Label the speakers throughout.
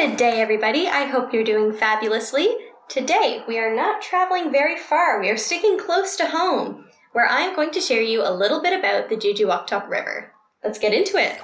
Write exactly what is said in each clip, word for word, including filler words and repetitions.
Speaker 1: Good day, everybody. I hope you're doing fabulously. Today, we are not traveling very far. We are sticking close to home, where I'm going to share you a little bit about the Jiji-Waktok River. Let's get into it.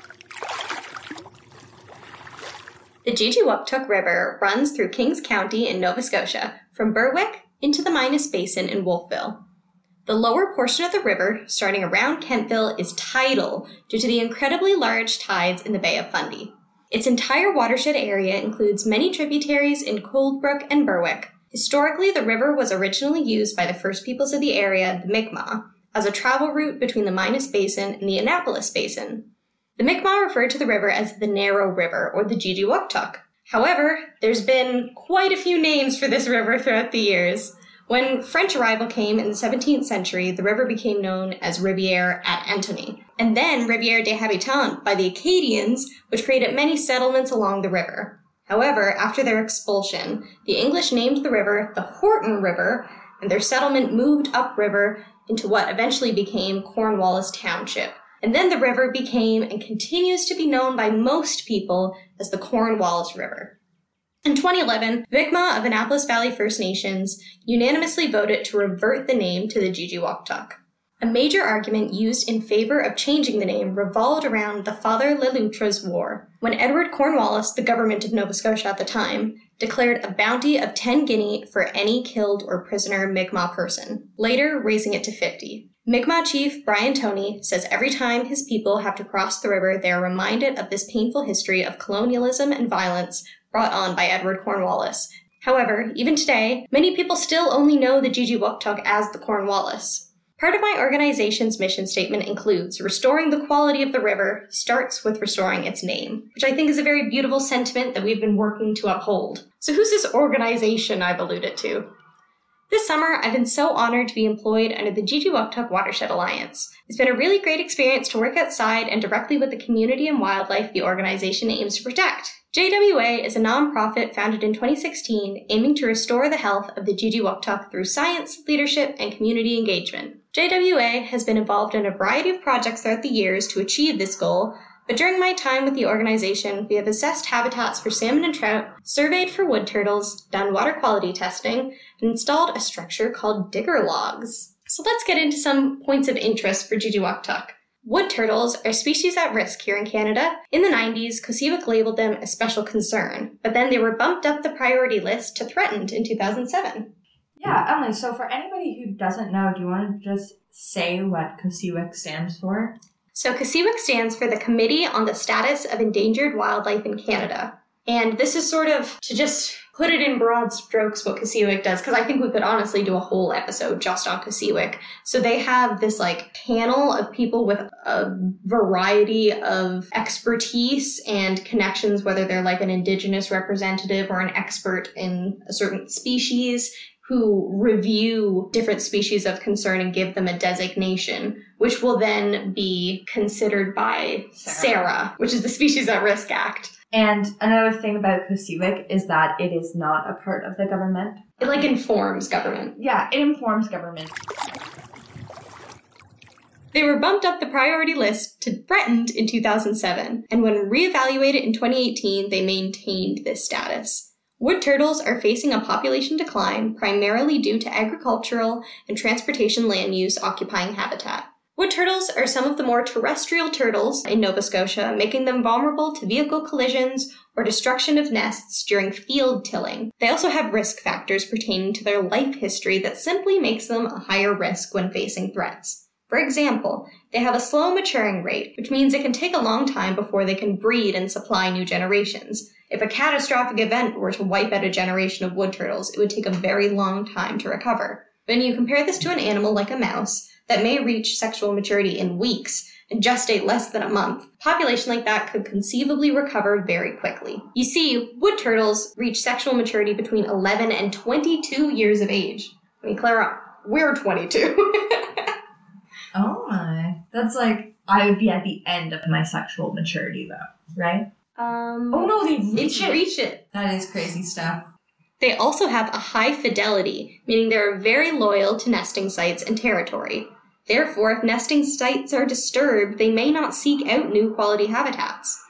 Speaker 1: The Jiji-Waktok River runs through Kings County in Nova Scotia, from Berwick into the Minas Basin in Wolfville. The lower portion of the river, starting around Kentville, is tidal due to the incredibly large tides in the Bay of Fundy. Its entire watershed area includes many tributaries in Coldbrook and Berwick. Historically, the river was originally used by the first peoples of the area, the Mi'kmaq, as a travel route between the Minas Basin and the Annapolis Basin. The Mi'kmaq referred to the river as the Narrow River, or the Jiji-Waktok. However, there's been quite a few names for this river throughout the years. When French arrival came in the seventeenth century, the river became known as Rivière at Antony, and then Rivière des Habitants by the Acadians, which created many settlements along the river. However, after their expulsion, the English named the river the Horton River, and their settlement moved upriver into what eventually became Cornwallis Township. And then the river became and continues to be known by most people as the Cornwallis River. In twenty eleven, the Mi'kmaq of Annapolis Valley First Nations unanimously voted to revert the name to the Jiji-Waktok. A major argument used in favor of changing the name revolved around the Father Le Loutre's War, when Edward Cornwallis, the government of Nova Scotia at the time, declared a bounty of ten guinea for any killed or prisoner Mi'kmaq person, later raising it to fifty. Mi'kmaq chief Brian Toney says every time his people have to cross the river, they are reminded of this painful history of colonialism and violence brought on by Edward Cornwallis. However, even today, many people still only know the Jiji-Waktok as the Cornwallis. Part of my organization's mission statement includes restoring the quality of the river starts with restoring its name, which I think is a very beautiful sentiment that we've been working to uphold. So who's this organization I've alluded to? This summer, I've been so honored to be employed under the Jiji-Waktok Watershed Alliance. It's been a really great experience to work outside and directly with the community and wildlife the organization aims to protect. J W A is a nonprofit founded in twenty sixteen aiming to restore the health of the Jiji-Waktok through science, leadership, and community engagement. J W A has been involved in a variety of projects throughout the years to achieve this goal, but during my time with the organization, we have assessed habitats for salmon and trout, surveyed for wood turtles, done water quality testing, and installed a structure called digger logs. So let's get into some points of interest for Jiji-Waktok. Wood turtles are species at risk here in Canada. In the nineties, COSEWIC labeled them a special concern, but then they were bumped up the priority list to threatened in two thousand seven.
Speaker 2: Yeah, Emily, so for anybody who doesn't know, do you want to just say what COSEWIC stands for?
Speaker 1: So COSEWIC stands for the Committee on the Status of Endangered Wildlife in Canada. And this is sort of, to just put it in broad strokes, what COSEWIC does, because I think we could honestly do a whole episode just on COSEWIC. So they have this like panel of people with a variety of expertise and connections, whether they're like an Indigenous representative or an expert in a certain species, who review different species of concern and give them a designation, which will then be considered by
Speaker 2: Sarah,
Speaker 1: SARA, which is the Species at Risk Act.
Speaker 2: And another thing about COSEWIC is that it is not a part of the government.
Speaker 1: It like informs government.
Speaker 2: Yeah, it informs government.
Speaker 1: They were bumped up the priority list to threatened in two thousand seven, and when reevaluated in twenty eighteen, they maintained this status. Wood turtles are facing a population decline primarily due to agricultural and transportation land use occupying habitat. Wood turtles are some of the more terrestrial turtles in Nova Scotia, making them vulnerable to vehicle collisions or destruction of nests during field tilling. They also have risk factors pertaining to their life history that simply makes them a higher risk when facing threats. For example, they have a slow maturing rate, which means it can take a long time before they can breed and supply new generations. If a catastrophic event were to wipe out a generation of wood turtles, it would take a very long time to recover. When you compare this to an animal like a mouse that may reach sexual maturity in weeks and gestate less than a month, a population like that could conceivably recover very quickly. You see, wood turtles reach sexual maturity between eleven and twenty-two years of age. I mean, Clara, we're twenty-two.
Speaker 2: Oh my. That's like, I would be at the end of my sexual maturity though, right?
Speaker 1: Um,
Speaker 2: oh no, they reach
Speaker 1: it. reach it.
Speaker 2: That is crazy stuff.
Speaker 1: They also have a high fidelity, meaning they are very loyal to nesting sites and territory. Therefore, if nesting sites are disturbed, they may not seek out new quality habitats.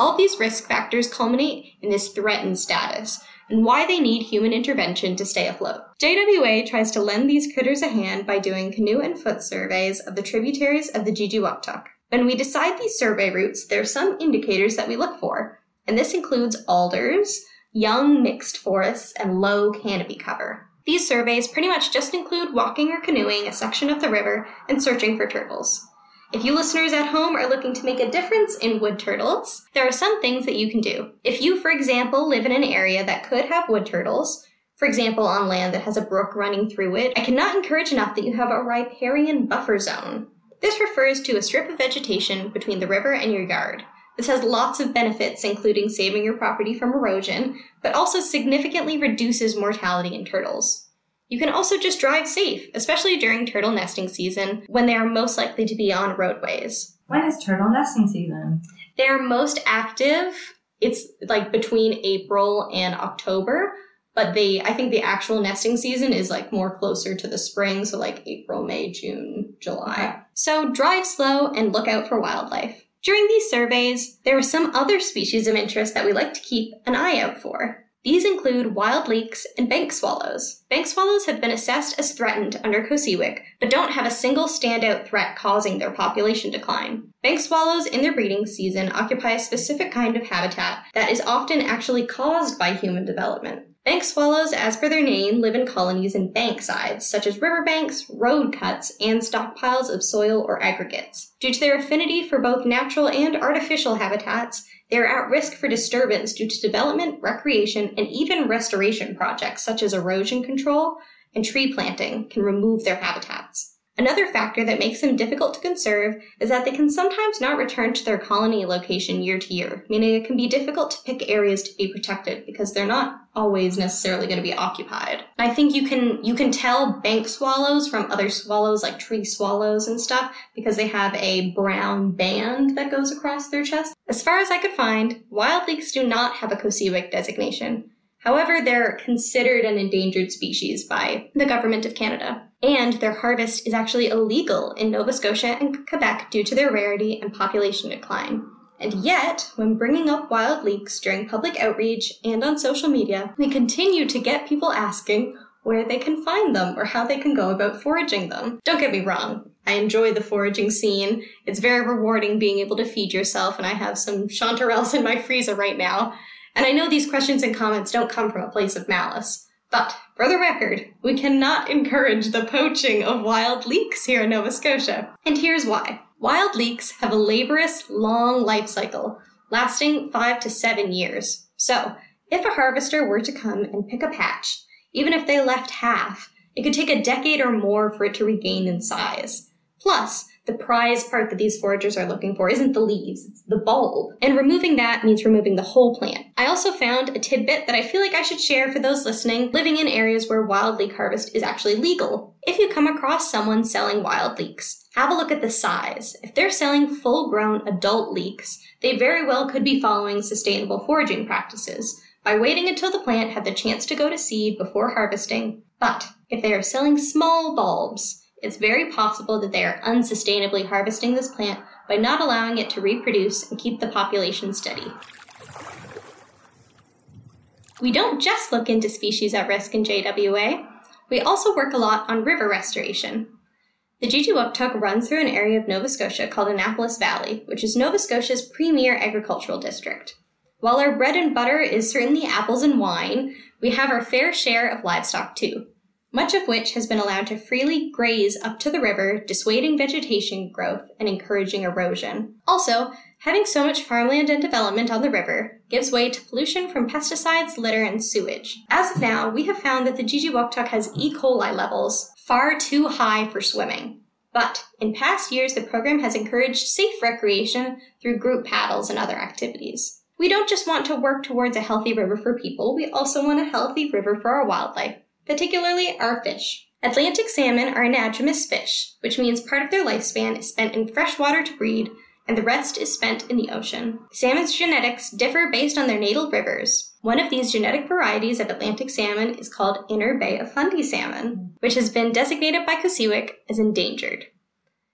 Speaker 1: All of these risk factors culminate in this threatened status, and why they need human intervention to stay afloat. J W A tries to lend these critters a hand by doing canoe and foot surveys of the tributaries of the Geejiwuktuk. When we decide these survey routes, there are some indicators that we look for, and this includes alders, young mixed forests, and low canopy cover. These surveys pretty much just include walking or canoeing a section of the river and searching for turtles. If you listeners at home are looking to make a difference in wood turtles, there are some things that you can do. If you, for example, live in an area that could have wood turtles, for example on land that has a brook running through it, I cannot encourage enough that you have a riparian buffer zone. This refers to a strip of vegetation between the river and your yard. This has lots of benefits, including saving your property from erosion, but also significantly reduces mortality in turtles. You can also just drive safe, especially during turtle nesting season, when they are most likely to be on roadways.
Speaker 2: When is turtle nesting season?
Speaker 1: They are most active, it's like between April and October, but they, I think the actual nesting season is like more closer to the spring, so like April, May, June, July. Okay. So drive slow and look out for wildlife. During these surveys, there are some other species of interest that we like to keep an eye out for. These include wild leeks and bank swallows. Bank swallows have been assessed as threatened under COSEWIC, but don't have a single standout threat causing their population decline. Bank swallows in their breeding season occupy a specific kind of habitat that is often actually caused by human development. Bank swallows, as per their name, live in colonies in bank sides, such as riverbanks, road cuts, and stockpiles of soil or aggregates. Due to their affinity for both natural and artificial habitats, they are at risk for disturbance due to development, recreation, and even restoration projects such as erosion control and tree planting can remove their habitats. Another factor that makes them difficult to conserve is that they can sometimes not return to their colony location year to year, meaning it can be difficult to pick areas to be protected because they're not always necessarily going to be occupied. I think you can you can tell bank swallows from other swallows like tree swallows and stuff because they have a brown band that goes across their chest. As far as I could find, wild leeks do not have a COSEWIC designation. However, they're considered an endangered species by the Government of Canada, and their harvest is actually illegal in Nova Scotia and Quebec due to their rarity and population decline. And yet, when bringing up wild leeks during public outreach and on social media, we continue to get people asking where they can find them or how they can go about foraging them. Don't get me wrong, I enjoy the foraging scene. It's very rewarding being able to feed yourself, and I have some chanterelles in my freezer right now. And I know these questions and comments don't come from a place of malice, but for the record, we cannot encourage the poaching of wild leeks here in Nova Scotia. And here's why. Wild leeks have a laborious, long life cycle, lasting five to seven years. So, if a harvester were to come and pick a patch, even if they left half, it could take a decade or more for it to regain in size. Plus, the prize part that these foragers are looking for isn't the leaves, it's the bulb. And removing that means removing the whole plant. I also found a tidbit that I feel like I should share for those listening living in areas where wild leek harvest is actually legal. If you come across someone selling wild leeks, have a look at the size. If they're selling full-grown adult leeks, they very well could be following sustainable foraging practices by waiting until the plant had the chance to go to seed before harvesting. But if they are selling small bulbs, it's very possible that they are unsustainably harvesting this plant by not allowing it to reproduce and keep the population steady. We don't just look into species at risk in J W A, we also work a lot on river restoration. The Geejiwuktuk runs through an area of Nova Scotia called Annapolis Valley, which is Nova Scotia's premier agricultural district. While our bread and butter is certainly apples and wine, we have our fair share of livestock too, much of which has been allowed to freely graze up to the river, dissuading vegetation growth and encouraging erosion. Also, having so much farmland and development on the river gives way to pollution from pesticides, litter, and sewage. As of now, we have found that the Geejiwuktuk has E. coli levels far too high for swimming. But in past years, the program has encouraged safe recreation through group paddles and other activities. We don't just want to work towards a healthy river for people, we also want a healthy river for our wildlife, particularly our fish. Atlantic salmon are anadromous fish, which means part of their lifespan is spent in fresh water to breed, and the rest is spent in the ocean. Salmon's genetics differ based on their natal rivers. One of these genetic varieties of Atlantic salmon is called Inner Bay of Fundy salmon, which has been designated by COSEWIC as endangered.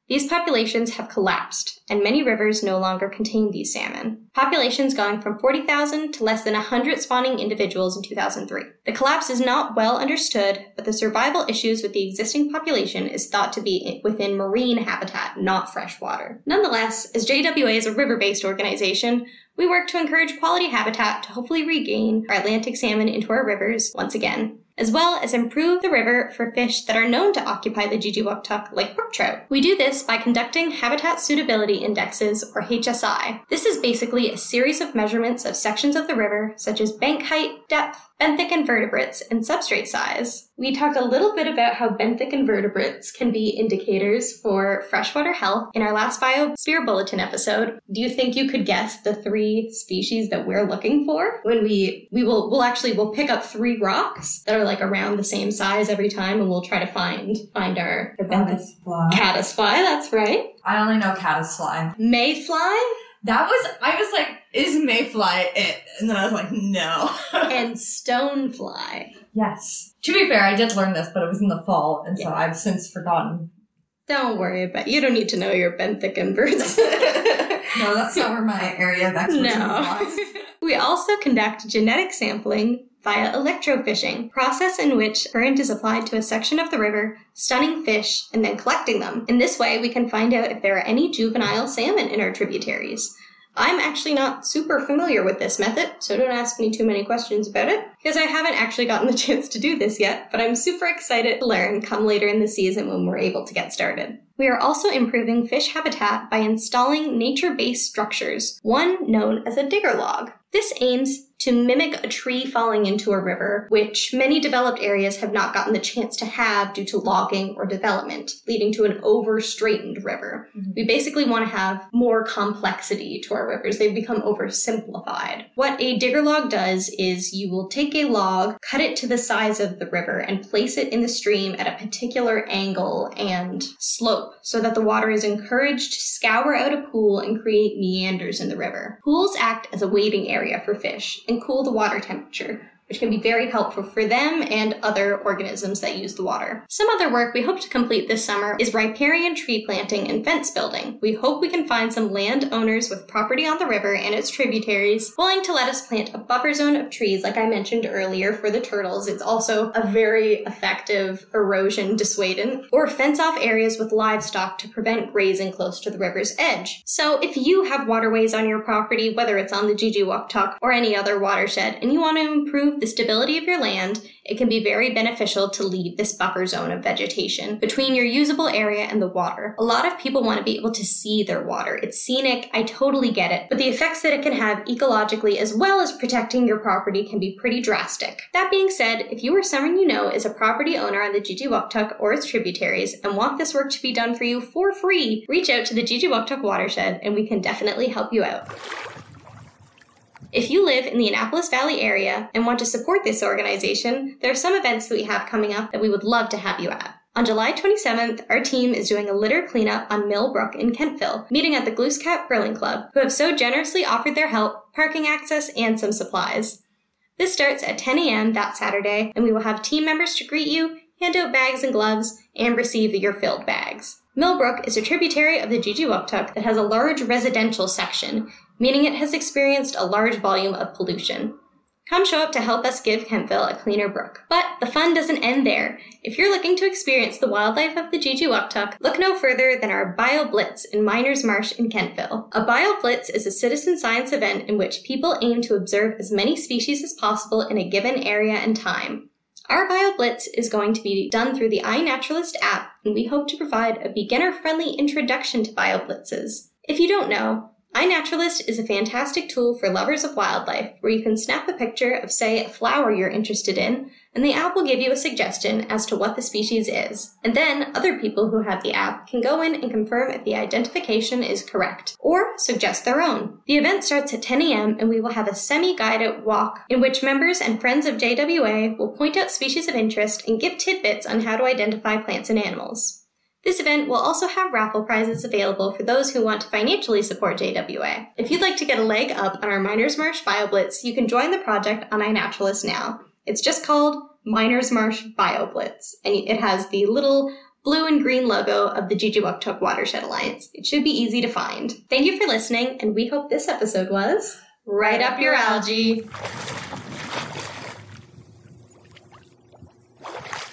Speaker 1: These populations have collapsed, and many rivers no longer contain these salmon. Populations going from forty thousand to less than one hundred spawning individuals in two thousand three. The collapse is not well understood, but the survival issues with the existing population is thought to be within marine habitat, not freshwater. Nonetheless, as J W A is a river-based organization, we work to encourage quality habitat to hopefully regain our Atlantic salmon into our rivers once again, as well as improve the river for fish that are known to occupy the Geejeewuktuk, like brook trout. We do this by conducting Habitat Suitability Indexes, or H S I. This is basically a series of measurements of sections of the river, such as bank height, depth, benthic invertebrates, and substrate size. We talked a little bit about how benthic invertebrates can be indicators for freshwater health in our last Biosphere Bulletin episode. Do you think you could guess the three species that we're looking for? When we, we will, we'll actually, we'll pick up three rocks that are like around the same size every time, and we'll try to find, find our, our benthic
Speaker 2: Caddisfly.
Speaker 1: Caddisfly, that's right.
Speaker 2: I only know caddisfly.
Speaker 1: Mayfly?
Speaker 2: That was, I was like, is mayfly it? And then I was like, no.
Speaker 1: And stonefly.
Speaker 2: Yes. To be fair, I did learn this, but it was in the fall, and so
Speaker 1: Yeah.
Speaker 2: I've since forgotten.
Speaker 1: Don't worry about it. You don't need to know your benthic inverts.
Speaker 2: No, that's not where my area of expertise
Speaker 1: No.
Speaker 2: lies.
Speaker 1: We also conduct genetic sampling via electrofishing, process in which current is applied to a section of the river, stunning fish, and then collecting them. In this way, we can find out if there are any juvenile salmon in our tributaries. I'm actually not super familiar with this method, so don't ask me too many questions about it, because I haven't actually gotten the chance to do this yet, but I'm super excited to learn come later in the season when we're able to get started. We are also improving fish habitat by installing nature-based structures, one known as a digger log. This aims to mimic a tree falling into a river, which many developed areas have not gotten the chance to have due to logging or development, leading to an over-straightened river. Mm-hmm. We basically want to have more complexity to our rivers. They've become oversimplified. What a digger log does is you will take a log, cut it to the size of the river, and place it in the stream at a particular angle and slope so that the water is encouraged to scour out a pool and create meanders in the river. Pools act as a wading area for fish and cool the water temperature, which can be very helpful for them and other organisms that use the water. Some other work we hope to complete this summer is riparian tree planting and fence building. We hope we can find some landowners with property on the river and its tributaries willing to let us plant a buffer zone of trees, like I mentioned earlier, for the turtles. It's also a very effective erosion dissuadant, or fence off areas with livestock to prevent grazing close to the river's edge. So if you have waterways on your property, whether it's on the Geejeewuktuk or any other watershed, and you want to improve the stability of your land, it can be very beneficial to leave this buffer zone of vegetation between your usable area and the water. A lot of people want to be able to see their water. It's scenic, I totally get it, but the effects that it can have ecologically as well as protecting your property can be pretty drastic. That being said, if you or someone you know is a property owner on the Geejeewuktuk or its tributaries and want this work to be done for you for free, reach out to the Geejeewuktuk watershed and we can definitely help you out. If you live in the Annapolis Valley area and want to support this organization, there are some events that we have coming up that we would love to have you at. On July twenty-seventh, our team is doing a litter cleanup on Mill Brook in Kentville, meeting at the Glooscap Grilling Club, who have so generously offered their help, parking access, and some supplies. This starts at ten a.m. that Saturday, and we will have team members to greet you, hand out bags and gloves, and receive your filled bags. Mill Brook is a tributary of the Geejeewuktuk that has a large residential section, meaning it has experienced a large volume of pollution. Come show up to help us give Kentville a cleaner brook. But the fun doesn't end there. If you're looking to experience the wildlife of the Geejeewuktuk, look no further than our BioBlitz in Miners Marsh in Kentville. A BioBlitz is a citizen science event in which people aim to observe as many species as possible in a given area and time. Our BioBlitz is going to be done through the iNaturalist app, and we hope to provide a beginner-friendly introduction to BioBlitzes. If you don't know, iNaturalist is a fantastic tool for lovers of wildlife where you can snap a picture of, say, a flower you're interested in, and the app will give you a suggestion as to what the species is. And then other people who have the app can go in and confirm if the identification is correct, or suggest their own. The event starts at ten a.m. and we will have a semi-guided walk in which members and friends of J W A will point out species of interest and give tidbits on how to identify plants and animals. This event will also have raffle prizes available for those who want to financially support J W A. If you'd like to get a leg up on our Miners Marsh BioBlitz, you can join the project on iNaturalist now. It's just called Miners Marsh BioBlitz, and it has the little blue and green logo of the Jiji-Wuktuk Watershed Alliance. It should be easy to find. Thank you for listening, and we hope this episode was right up your algae.